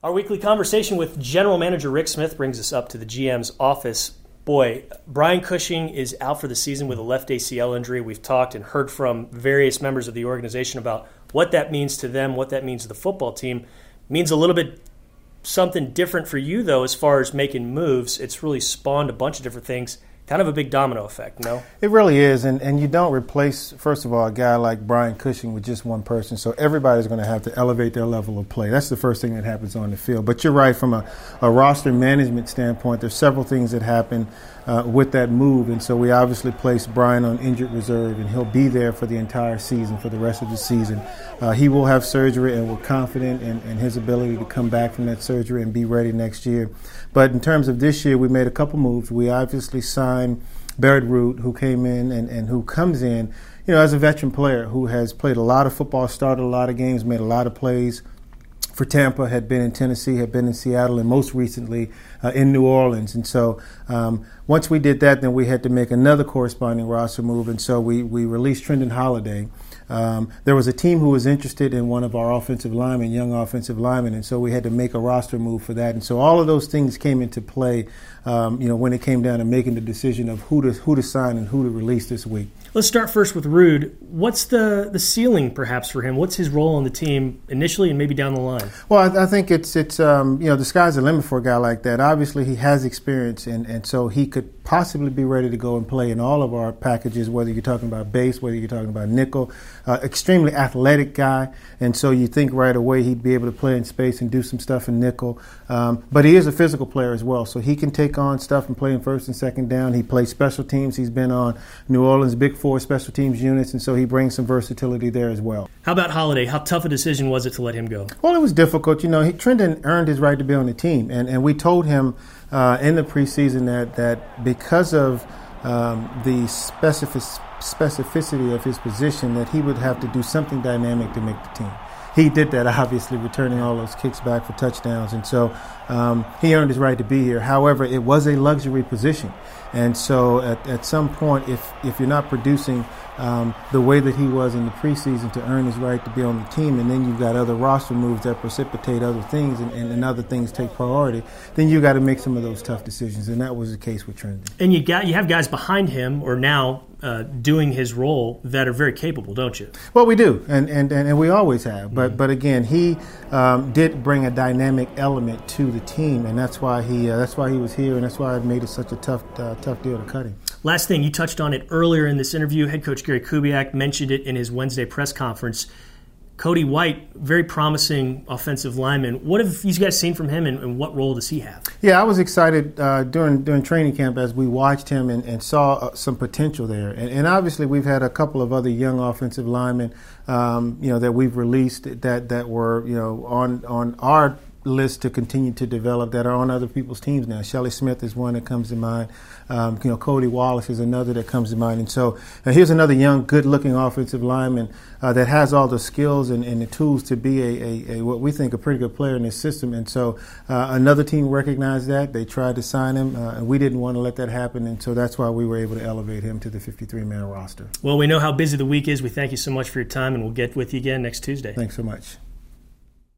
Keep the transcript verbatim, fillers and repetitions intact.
Our weekly conversation with General Manager Rick Smith brings us up to the G M's office. Boy, Brian Cushing is out for the season with a left A C L injury. We've talked and heard from various members of the organization about what that means to them, what that means to the football team. It means a little bit something different for you, though, as far as making moves. It's really spawned a bunch of different things. Kind of a big domino effect, no? It really is, and, and you don't replace, first of all, a guy like Brian Cushing with just one person, so everybody's going to have to elevate their level of play. That's the first thing that happens on the field. But you're right, from a, a roster management standpoint, there's several things that happen uh, with that move, and so we obviously placed Brian on injured reserve, and he'll be there for the entire season, for the rest of the season. Uh, he will have surgery, and we're confident in, in his ability to come back from that surgery and be ready next year. But in terms of this year, we made a couple moves. We obviously signed Barrett Root, who came in and, and who comes in, you know, as a veteran player who has played a lot of football, started a lot of games, made a lot of plays for Tampa, had been in Tennessee, had been in Seattle, and most recently uh, in New Orleans. And so um, once we did that, then we had to make another corresponding roster move, and so we, we released Trendon Holiday. Um, there was a team who was interested in one of our offensive linemen, young offensive linemen, and so we had to make a roster move for that. And so all of those things came into play, um, you know, when it came down to making the decision of who to who to sign and who to release this week. Let's start first with Rude. What's the, the ceiling, perhaps, for him? What's his role on the team initially and maybe down the line? Well, I, I think it's it's um, you know, the sky's the limit for a guy like that. Obviously, he has experience, and, and so he could possibly be ready to go and play in all of our packages, whether you're talking about base, whether you're talking about nickel. Uh, extremely athletic guy, and so you think right away he'd be able to play in space and do some stuff in nickel. Um, but he is a physical player as well, so he can take on stuff and play in first and second down. He plays special teams. He's been on New Orleans Big Four special teams units, and so he brings some versatility there as well. How about Holiday? How tough a decision was it to let him go? Well, it was difficult. You know, he, Trendon earned his right to be on the team, and, and we told him uh, in the preseason that, that because of um, the specific specificity of his position, that he would have to do something dynamic to make the team. He did that, obviously, returning all those kicks back for touchdowns, and so um, he earned his right to be here. However, it was a luxury position, and so at, at some point, if if you're not producing um, the way that he was in the preseason to earn his right to be on the team, and then you've got other roster moves that precipitate other things, and, and, and other things take priority, then you got to make some of those tough decisions, and that was the case with Trendon. And you got you have guys behind him, or now uh, doing his role, that are very capable, don't you? Well, we do, and and, and we always have. But mm-hmm. but again, he um, did bring a dynamic element to the team, and that's why he uh, that's why he was here, and that's why it made it such a tough uh, tough deal to cut him. Last thing, you touched on it earlier in this interview. Head coach Gary Kubiak mentioned it in his Wednesday press conference. Cody White, very promising offensive lineman. What have you guys seen from him, and, and what role does he have? Yeah, I was excited uh, during during training camp as we watched him and, and saw uh, some potential there. And, and obviously, we've had a couple of other young offensive linemen, um, you know, that we've released that that were, you know, on on our list to continue to develop that are on other people's teams now. Shelley Smith is one that comes to mind. Um, you know, Cody Wallace is another that comes to mind. And so uh, here's another young, good-looking offensive lineman uh, that has all the skills and, and the tools to be a, a, a what we think a pretty good player in this system. And so uh, another team recognized that. They tried to sign him, uh, and we didn't want to let that happen. And so that's why we were able to elevate him to the fifty-three man roster. Well, we know how busy the week is. We thank you so much for your time, and we'll get with you again next Tuesday. Thanks so much.